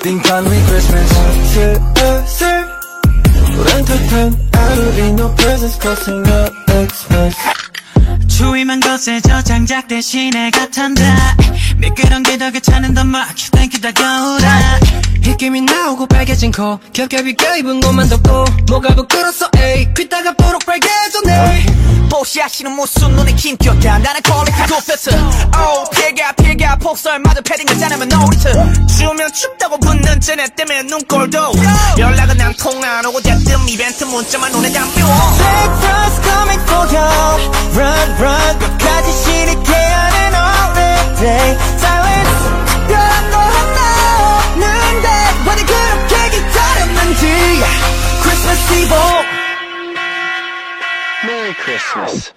think only Christmas. 슬슬 우렁탁한 하루이 no presents crossing up Xmas. 추위만 거세져 장작 대신에 같한다. 미끄러운 게 더 괜찮은 더 막 땡큐 다가오라. 입김이 나오고 빨개진 코 겹겹이 껴입은 옷만 덥고 뭐가 부끄러웠어 에이 귀따가 보록 빨개졌네. 뽀시하시는 모습 눈에 김격한 나는 퀄리티 도페트. 피가 폭설마저 패딩을 짜내면 놀이트. 추우면 춥다고 붙는 쟤네 때문에 눈꼴도. 연락은 안 통화 안 오고 대뜸 이벤트 문자만 눈에 담겨. Breakfast coming for you. Run run 끝까지 시리게 하는 holiday. Silence 그런 거 하나 없는데 왜 그렇게 기다렸는지. Christmas Eve. Merry Christmas.